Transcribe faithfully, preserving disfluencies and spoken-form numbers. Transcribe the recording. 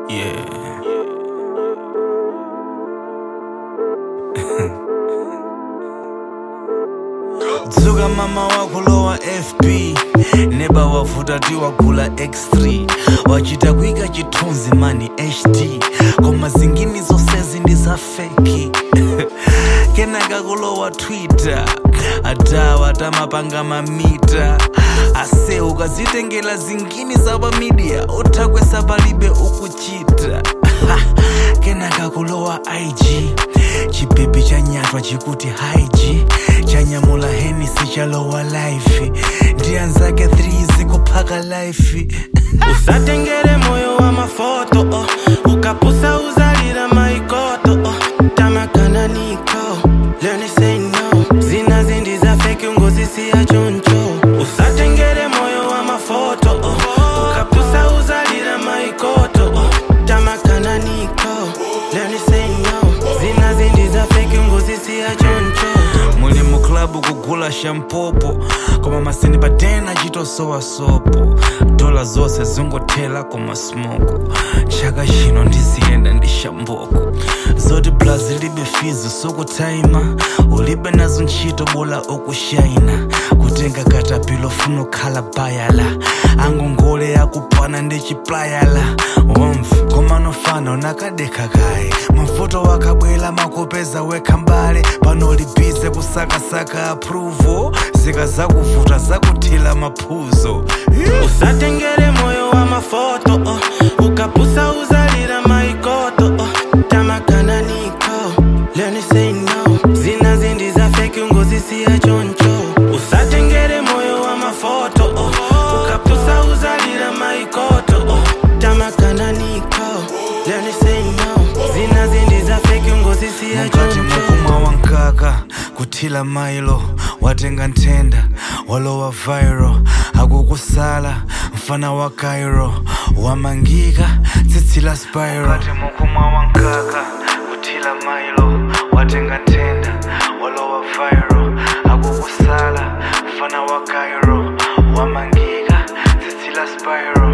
Yeah. Dzuka mama wako lowa F B neba wavuta ti wagula X three wachita kuika chithunzi mani H D koma zingini zonsezi ndi za fake kenaka kulowa Twitter atawa tamapanga mamita ase ukazitengela zingini za pa media utakwesa palibe ukuchita kenaka kulowa I G chipepe chanyatwa chikuti haiji chanyamula Hennessy chalowa life ndianzake three zikuphaka life usatengere moyo wa mafoto oh. Ukapusa uzalira maikoto oh. Tamakana niko learn to say no zina zindi za fake ngozisi ya choncho usatengere moyo wa mafoto oh. Ukapusa uzalira maikoto oh. Tamakana niko learn to say no zina zindi za fake ngozisi ya choncho muli mu club kugula shampopo koma masini patena chitosowa sopo dola zose zingothela koma smoko chaka chino ndiziyenda ndi shamboko zoti plus libe fizi sokutaima ulibe nazo ntchito bola okushayina kutenga katapilo funo khala bayala angongole yakupana ndi chiplayala womf koma nofana unakadeka kaye mafoto wakabwela makopeza wekha mbale panolibize kusakasaka approval zika zakuvuta zakuthila maphuzo usatengere moyo wa mafoto oh. Ukapusa uzalira maikoto oh. Tamakana niko learn to say no zina zindi za fake ngozisi ya choncho usatengere moyo wa mafoto oh. Ukapusa uzalira maikoto oh. Tamakana niko learn to say no zina zindi za fake ngozisi ya choncho mukumwa wankaka kuthila mailo watenga nthenda walowa viral akukusala mfana wa Cairo wamangika tsitsi la spiral mukumwa wankaka kuthila mailo watenga nthenda walowa viral akukusala mfana wa Cairo wamangika tsitsi la spiral